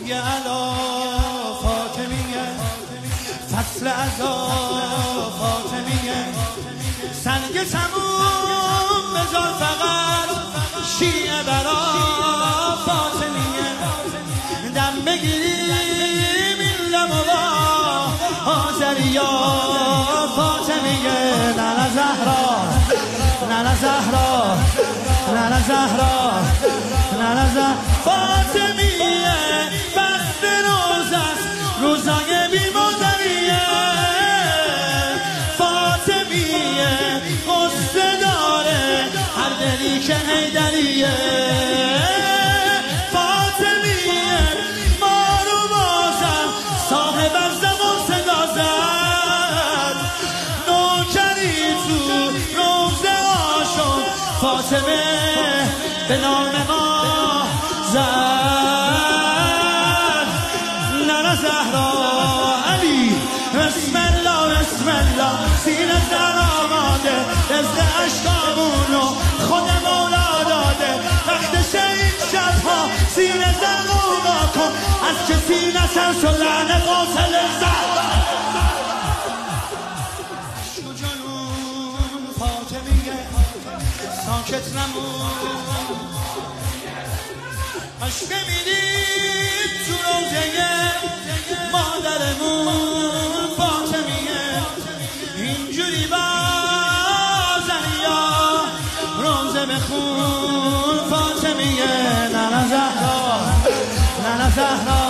یه علا فاطمیه فصل عزا فاطمیه سنگ تموم بذار فقط شیعه برا فاطمیه دم بگیریم این لبا آذریا فاطمیه ننه زهرا ننه زهرا ننه زهرا ننه زهرا فاطمیه بست روز است روزای بیمادریه فاطمیه قصه داره هر دلی که حیدریه فاطمیه ما رو بازم صاحب از زمان صدا زد نوکری تو روزه آشون فاطمه به نام ما زد ننه زهرا علی بسم الله بسم الله سینه زن آماده رزق عشقامونو خود مولا داده وقتش این شبها سینه زن قوما کن از که سینه سن شو لعنه قاتل زهرا عشق و جنون فاطمیه ساکت نمون اش ببینید تو روزه مادرمون فاطمیه اینجوری بازنیا روزه بخون فاطمیه ننه زهرا ننه زهرا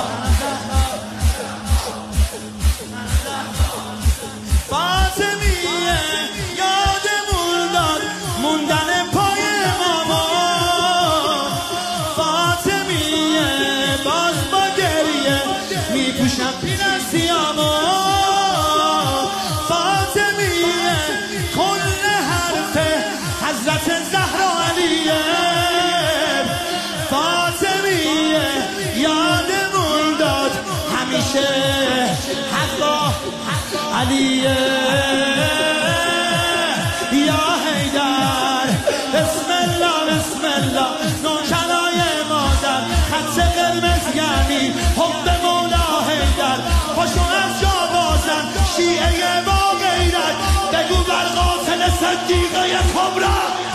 فاطمیه یادمون داد موندن پای ماما میپوشم پیرن سیاما فاطمیه کل حرف حضرت زهرا علیه فاطمیه یادمون داد همیشه حقا علیه یا حیدر بسم الله بسم الله نوکرای مادر خط قرمز یعنی حب مولا حیدر پاشو از جا بازن شیعه با غیرت بگو بر قاتل صدیقه کبرا